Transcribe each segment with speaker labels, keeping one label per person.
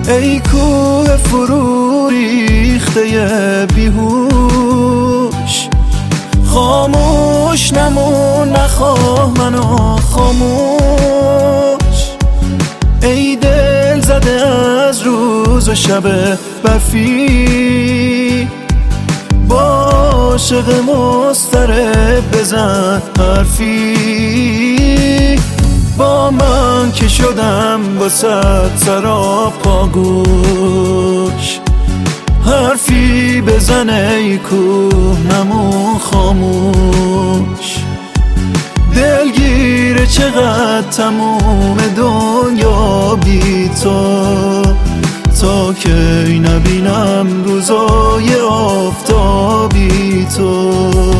Speaker 1: ای کوه فرو ریخته بیهوش، خاموش نمون نخواه منو خاموش. ای دل زده از روز و شب برفی، با عاشق مضطرب بزن حرفی. با من که شدم با صد سراپا گوش، حرفی بزن ای کوه نمون خاموش. دلگیره چقدر تموم دنیا بی تو، تا کی نبینم روزای آفتابی تو.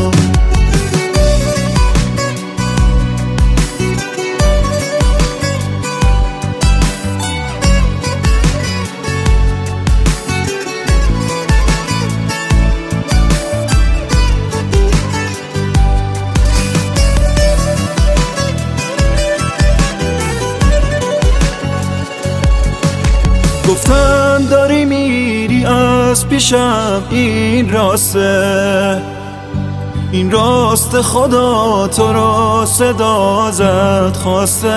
Speaker 1: گفتن داری میری از پیشم، این راسته، این راست خدا تو را صدا زد خواسته.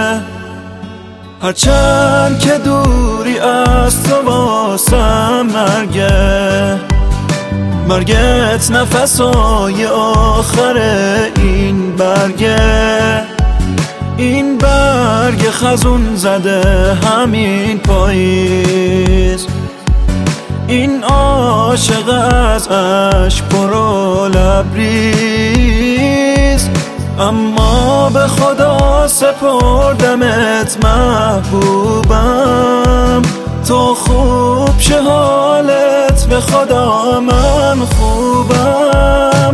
Speaker 1: هرچند که دوری از تو واسم مرگه، مرگت نفسای آخر این برگه. این برگ خزون زده همین پاییز، این عاشق از عشق پرو لبریز. اما به خدا سپردمت محبوبم، تو خوب شه حالت به خدا من خوبم.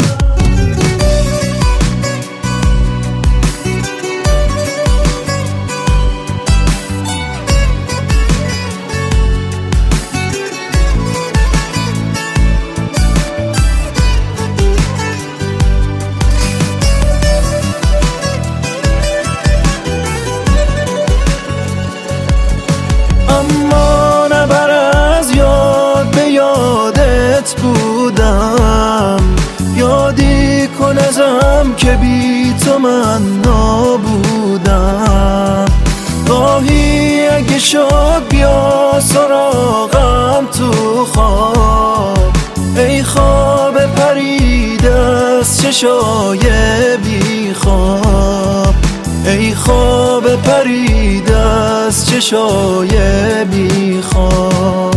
Speaker 1: بودم یادی کن ازم که بی تو من نابودم. گاهی اگه شد بیا سراغم تو خواب، ای خواب پریده از چشای بی خواب، ای خواب پریده از چشای بی خواب.